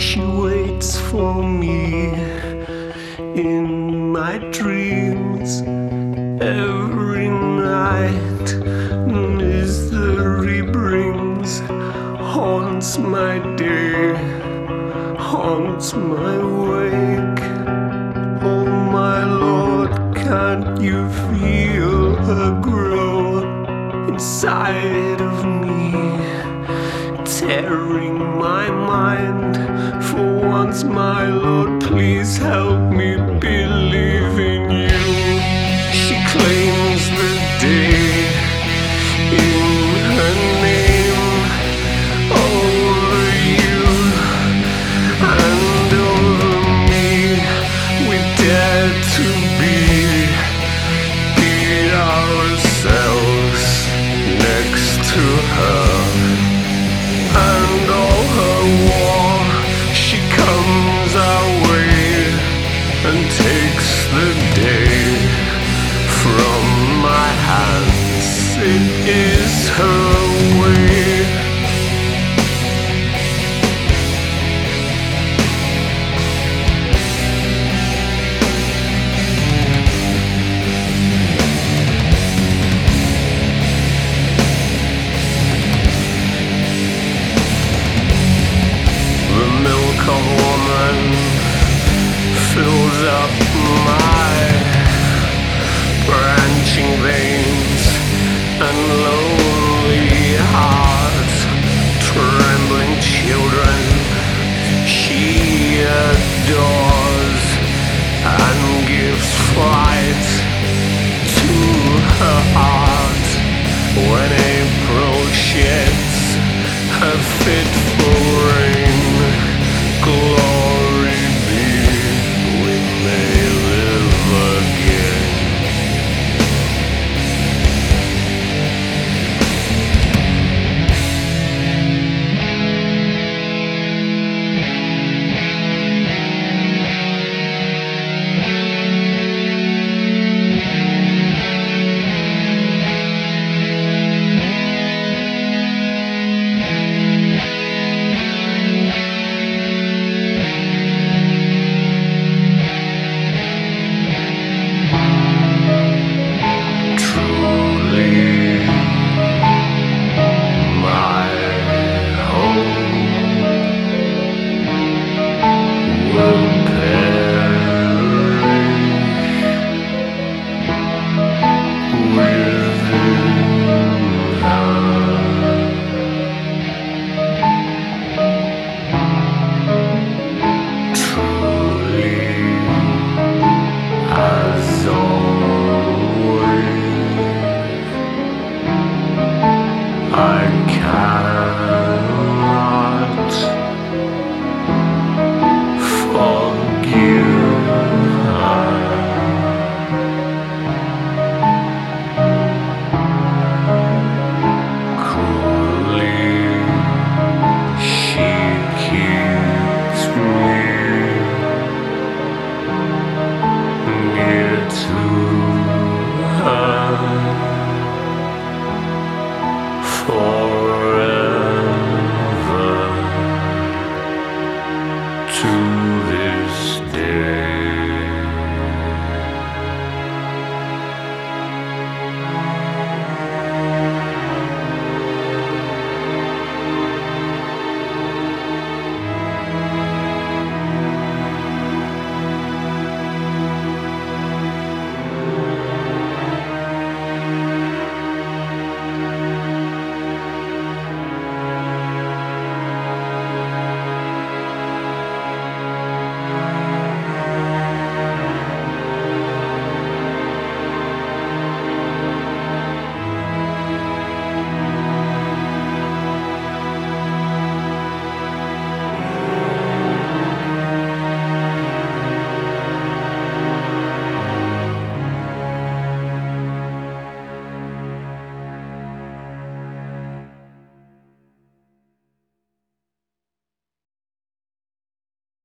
She waits for me in my dreams every night. Misery brings, haunts my day, haunts my wake. Oh my Lord, can't you feel her grow inside of me, tearing my mind? For once, my Lord, please help me believe in you. She claims the day in her name, over you and over me. We dare to be ourselves next to her. And all her war, she comes our way and takes the day from my hands. It is her way. A woman fills up my branching veins and lonely heart. Trembling children she adores and gives flight to her art. When April sheds